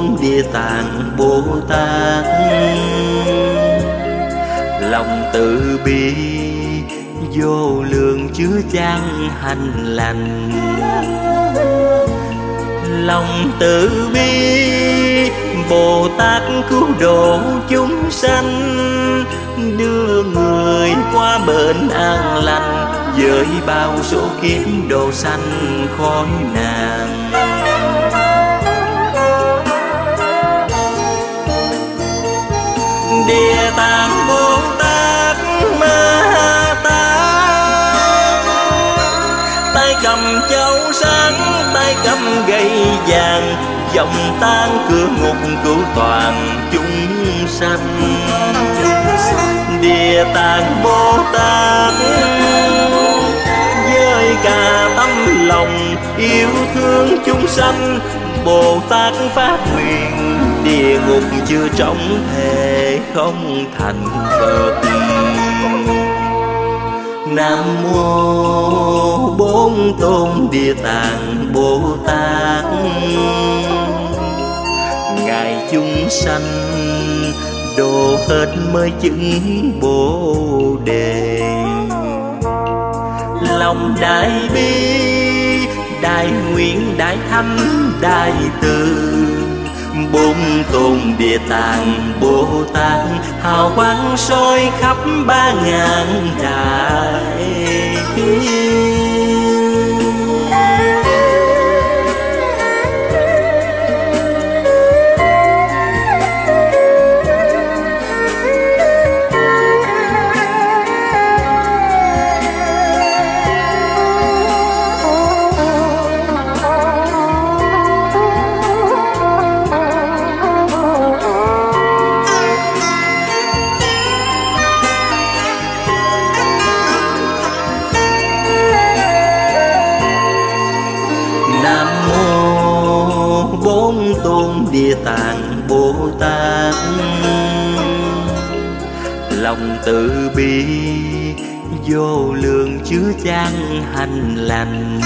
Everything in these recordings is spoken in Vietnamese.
tôn Địa Tạng Bồ Tát. Lòng từ bi vô lượng chứa chan hành lành. Lòng từ bi Bồ Tát cứu độ chúng sanh, đưa người qua bển an lành, với bao số kiếp độ sanh khỏi nạn. Địa Tạng Bồ Tát Ma Tát, tay cầm châu sáng, tay cầm gậy vàng, dòng tan cửa ngục cứu toàn chúng sanh. Địa Tạng Bồ Tát với cả tấm lòng yêu thương chúng sanh, Bồ Tát phát nguyện địa ngục chưa trống thể không thành Phật. Nam mô Bốn Tôn Địa Tạng Bồ Tát, ngài chúng sanh độ hết mới chứng Bồ Đề. Lòng đại bi, đại nguyện, đại thâm, đại từ, Bốn Tôn Địa Tạng Bồ Tát hào quang soi khắp 3000 đại. Bốn Tôn Địa Tạng Bồ Tát, lòng từ bi vô lượng chứa chan hành lành.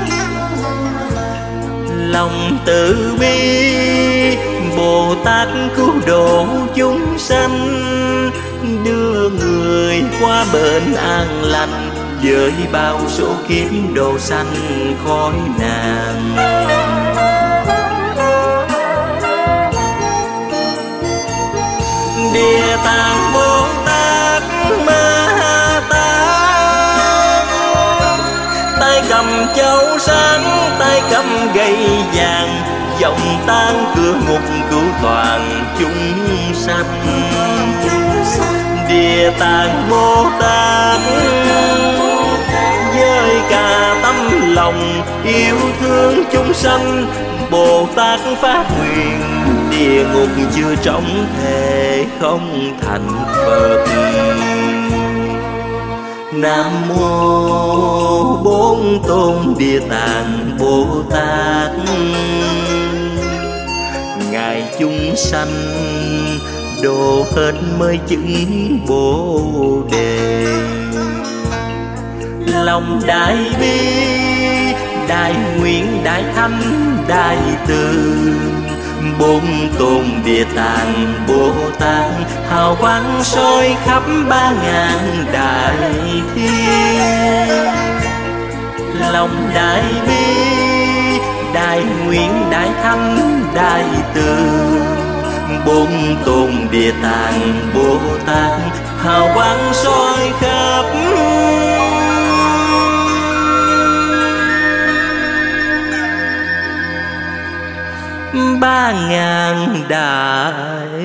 Lòng từ bi Bồ Tát cứu độ chúng sanh, đưa người qua bển an lành, với bao số kiếp độ sanh khỏi nạn. Địa Tạng Bồ Tát Ma Tát, tay cầm châu sáng, tay cầm gậy vàng, dòng tan cửa ngục cứu toàn chúng sanh. Địa Tạng Bồ Tát với cả tấm lòng yêu thương chúng sanh, Bồ Tát phát nguyện địa ngục chưa trống thể không thành Phật. Nam mô Bốn Tôn Địa Tạng Bồ Tát, ngài chúng sanh độ hết mới chứng Bồ Đề. Lòng đại bi, đại nguyện, đại thâm, đại từ, Bốn Tôn Địa Tạng Bồ Tát hào quang soi khắp 3000 đại thiên. Lòng đại bi, đại nguyện, đại thâm, đại từ, Bốn Tôn Địa Tạng Bồ Tát hào quang soi khắp 3000 đại